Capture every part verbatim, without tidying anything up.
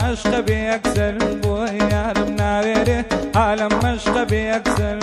عشق بيكسر بويارم ناويره عالم عشق بيكسر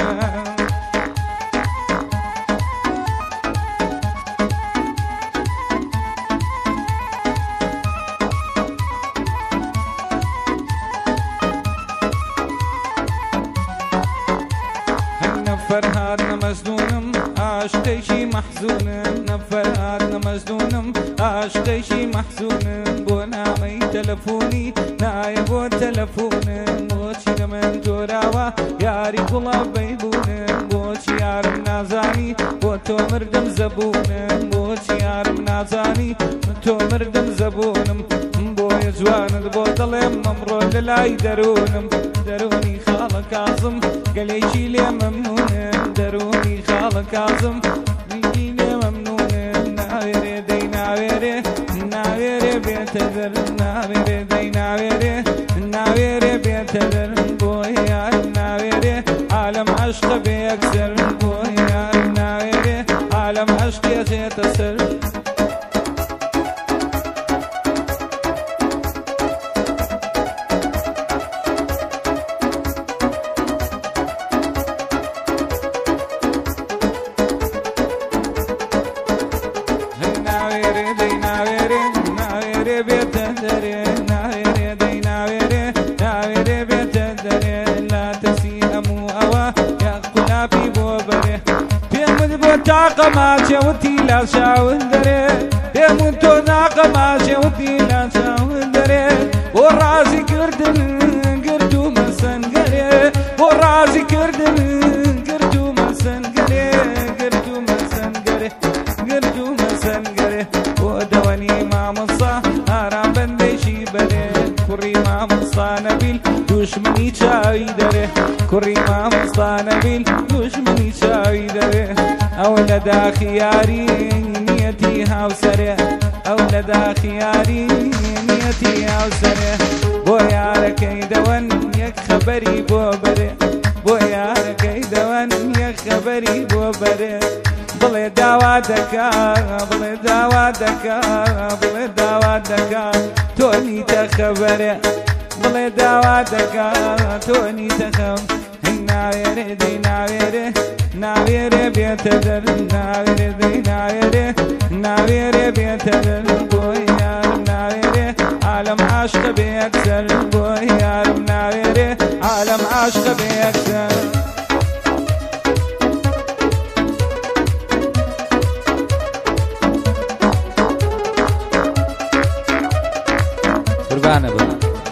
نفر هادنا مجنونم عاشقي شي محزونم نفر هادنا مجنونم عاشقي شي محزونم بو نامي تلفوني نايب بو تلفونم بوشي لمن توراوا ياري قلا بيبونم بوشي يارم نازاني بو تو مردم زبونم بوشي يارم نازاني تو مردم زبونم بو يجوان بو ظلم ممرو للاي درونم دروني خالق عظم قال شي لي ممنون دروني خالق عظم قال لي ممنون ناويري دي ناويري ناويري بيتذر ناويري دي ناويري ناويري بيتذر بويا ناويري عالم عشق بيكسر بويا ناويري عالم عشق يتسر ما شوتي لا شاودري يموتو ناقة ما شوتي لا شاودري وراسي كردن كردو مسنقري وراسي كردن كردو مسنقري كردو مسنقري كردو مسنقري ودواني ما مصا هرام بندشي بري كوري ما مصا نبيل دشمني شاوي دري كوري ما مصا نبيل دشمني شاوي دري أولدا خياري نيتي هاوسري أولدا خياري نيتي هاوسري بويا كيدوان يك خبري بوبري بويا كيدوان يك خبري بوبري بلي داواتك بلي داواتك بلي داواتك توني تخبري بلي داواتك توني تخبري ناويري دي ناويري ناويري بيتدر ناويري دي ناويري ناويري بيتدر بويا ناويري عالم عشق بيكسر بويا ناويري عالم عشق بيكسر قربانه بقى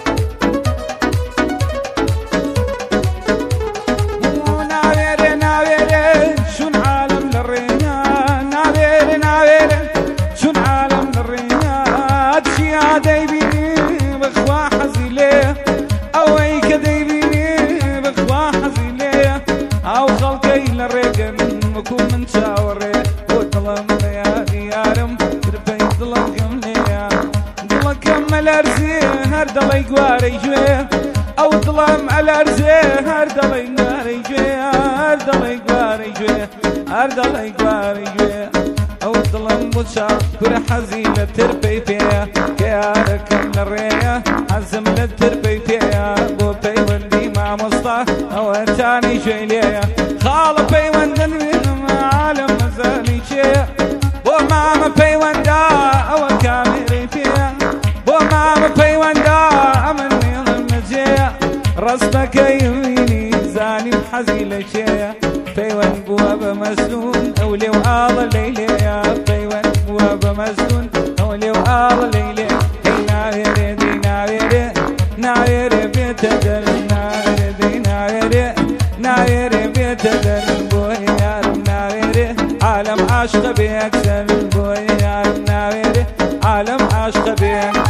هردلي قواري جوي او ظلم على ارزي هردلي قواري جوي هردلي قواري جوي هردلي قواري جوي او ظلم وشا كل حزينة تربي فيها كيارك من الريا عزم للتربي فيها بو بيوندي مع مصطفى او تاني شي ليا خالق بيوندن عالم مزاني شي بو ماما بيوندا او كاميري فيها بو ماما بيوندا امني المجيء رسمك يميني زاني بحزيلة شيء بيوان بوابة مسنون اولي وآل ليلي بيوان بوابة مسنون اولي وآل ليلي هي ناويري دي ناويري ناويري بيتدر ناويري دي ناويري ناويري بيتدر بويا ناويري عالم عشق بيكسر بويا ناويري عالم عشق بيكسر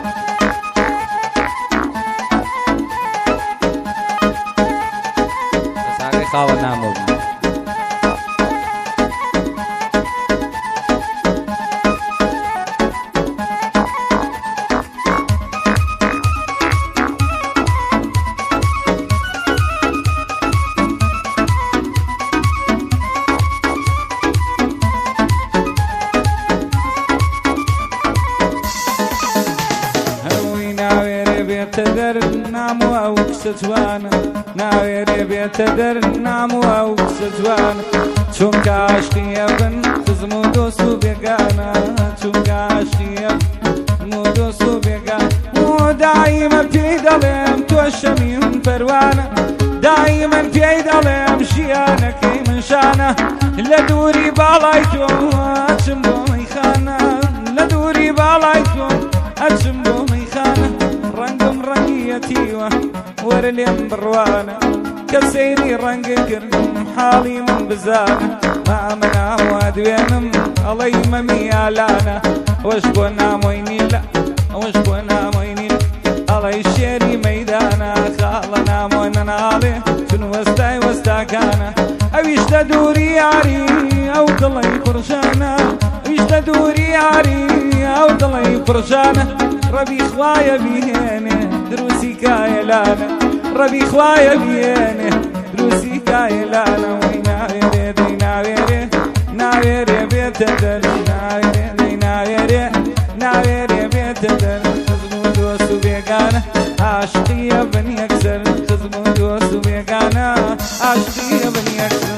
خاوة نامو هوي ناويري بێتە دەر نام و ئەو کسە جوانە ناوێرێ بێتە دەر نام و ئەو کسە جوانە چونکە عاشقیە بن خزم و دۆست و بێگانە چونکە عاشقیە بن و دۆست و بێگانە و دایمە پێی دەڵێم تۆ شەمیم پەروانە دایمە پێی دەڵێم ژیانەکەی من شانە لە دووری باڵای تۆ ئەچم بۆ مەیخانە لە دووری باڵای تۆ ئەچم بۆ مەیخانە ڕەنگم ڕەنگیەتیوە وەرە لێم بڕوانە کە سەیری ڕەنگە کردم حاڵی من بزانە مامەناوە دوێنم ئەڵەی مەمیالانە ئەوەش بۆ نامۆی نیلە ئەوەش بۆ نامۆی نیل ئەڵەی شێری مەیدانە خاڵە نامۆ نەناڵێ چون وەستای وەستاکانە ئەویشتە دووری یاری ئەو دڵی پڕشانە ئەویشتە دووری یاری ئەو دڵی پڕشانە ڕەبی خوایە بهێنێ دروسی کایەلانە ڕەبی خوایە بهێنێ دروسی کایەلانە وەی ناوێرێ دەی ناوێرێ ناوێرێ بێتە دەر ناوێرێ دەی ناوێرێ ناوێرێ بێتە دەر خزم و دۆست و بێگانە عاشقیە بن یەکسەر خزم و دۆست و بێگانە عاشقیە بن یەکسەر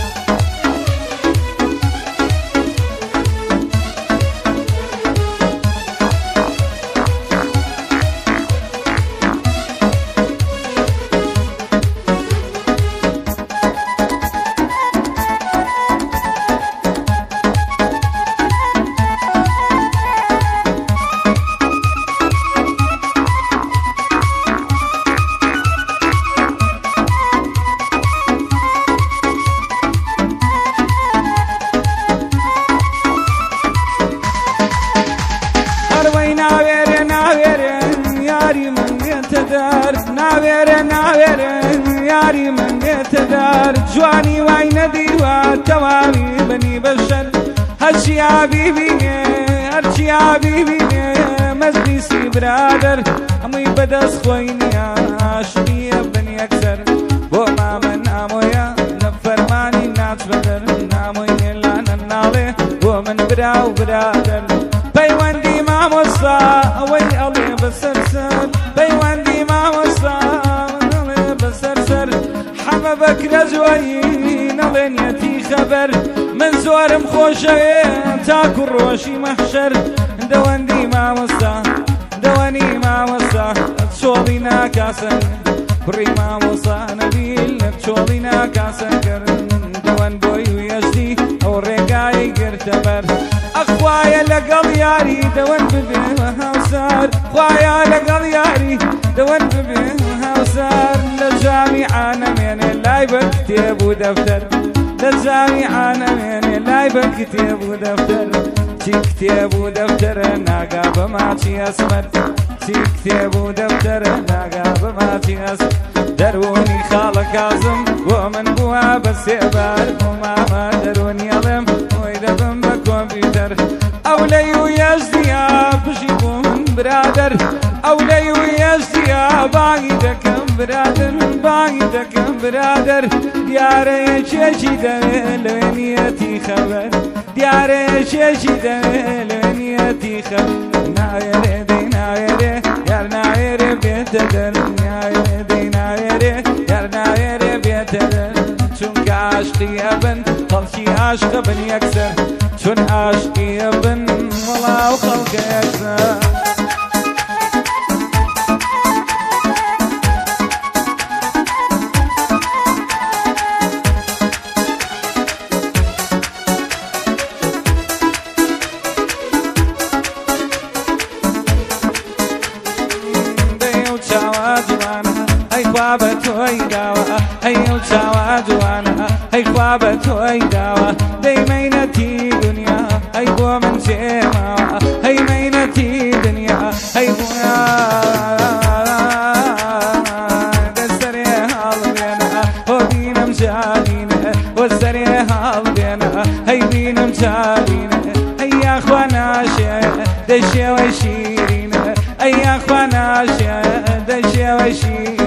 ناوێرە ناوێرە یاری من بێتە دار جوانی وای نەدیوە تەواوی بەنی بەشەر هەرچی ئاوی بینێ هەرچی ئاوی بینێ مەجلیسی برادەر هەمووی بەدەست خۆی نییە عاشقیە بن یەکسەر بۆ مامە نامۆیە لە فەرمانی ناچ بەدەر نامۆی نێلانە ناڵێ بۆ من برا و برادەر پەیوەندی مامۆستا ئەوەی ئەڵێ بەسەرسەر پەیوەندی مامۆستا ئەڵێ بەسەرسەر حەمە بەکرە جوایی نەڵێنیەتی خەبەر من زۆرم خۆشەوێ تاکو ڕۆژی مەحشەر دەوەندی مامۆستا دەوەنی مامۆستا چۆڵی ناکاسن کوڕی مامۆستا نەبیل چۆڵی ناکاسن کردن دەوەن بۆی وێژدی ئەو ڕێگای گرتەبەر ئەخوایە لەگەڵ یاری دەوەن ببێ هاوسار خوایە لەگەڵ یاری دەوەن ببێ هاوسار لە جامیعە نەمێنێ لای بە کتێب و دەفتەر لە جامیعە نەمێنێ لای بە کتێب و دەفتەر چی کتێب و دەفتەرە ناگا بە ماچی ئەسمەر چی کتێب و دەفتەرە ناگا بە ماچی ئەسمەر دەرونی خاڵە کازم بۆ من بووە بە سێبار بۆ مامە دەرونی ئەڵێم خۆی دەبم بە کۆمپیوتەر ئەولەی و یەزدیە پشی بۆ من برادەر ئەولەی و یەزدیە باگی دەکەم برادەر باگی دەکەم برادەر دیارە یەکێکی دەوێ لەوێ نیەتی خەبەر دیارە یەکێکی دەوێ لەوێ نیەتی خەبەر ناوێرێ دەی ناوێرێ یار ناوێرێ بێتە دەر ناوێرێ دەی ناوێرێ یار ناوێرێ بێتە دەر چونکە عاشقیە بن خەڵکی عاشقە بن یەکسەر چون عاشقیە بن وەڵاو خەڵکە یەکسەر بە تۆی داوە هەیە چاوا جوانە هەی خوا بە تۆی داوە دەی مەینەتی دنیا هەی بۆ من جێماوە هەی مەینەتی دنیا هەی بۆیا دەسەرێ هەڵ بێنە بۆ بینم جارینە بۆ سەرێ هەڵ بێنە هەی بینم جارینە هەی یاخوا ناشێ دەی شێوەی شیرینە ئەی یاخوا ناشێ دەی شێوەی شیرینە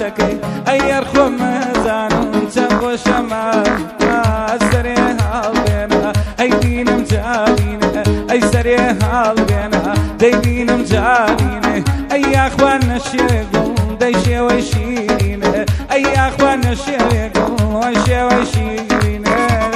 شكي أي أرخم مزان تبو شمال سريها بينا أي دين مجالين أي سريها بينا دين مجالين أي أخوان الشيقون ديشي ويشيرين أي أخوان الشيقون ويشي ويشيرين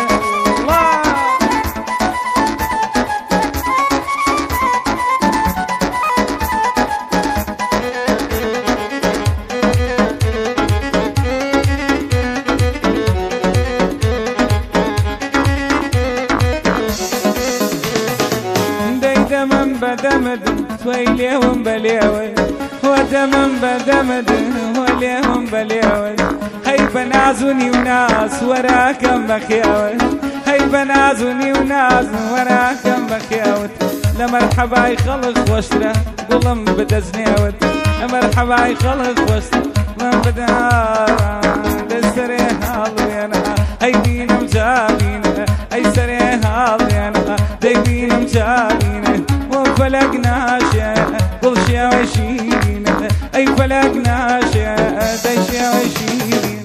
دمم بدمد ويليهم بليوي ودمم بدمد ويليهم بليوي هي بنازوني وناس وراكم بخياوي هي بنازوني وناس وراكم بخياوي لمرحبا يخلق واشترى قلم بدزنيوت لمرحبا يخلق واشترى قلم بدها دسريها الوينا هي دين مجابين اي سريها الوينا دين مجابين وفلقنا شيء كل شيء وشيرين اي فلقنا شيء اي شيء وشيرين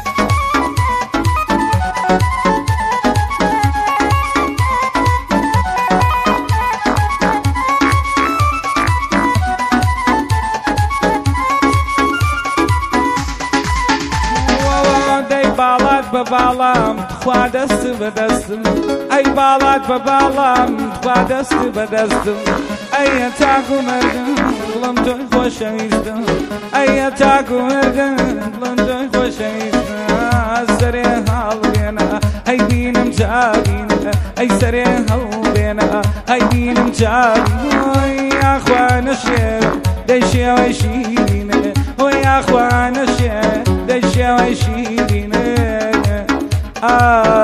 ببالام خوا دست بدستم ای بالات ببالام خوا دست بدستم ای تاکو مردم دلم توی خوشویستم ای تاکو مردم دلم توی خوشویستم سری حال بینا ای دینم جابینا ای سری حال بینا ای دینم جابینا ای اخوان الشيخ دشي وشيرين ويا اخوان الشيخ دشي وشيرين آه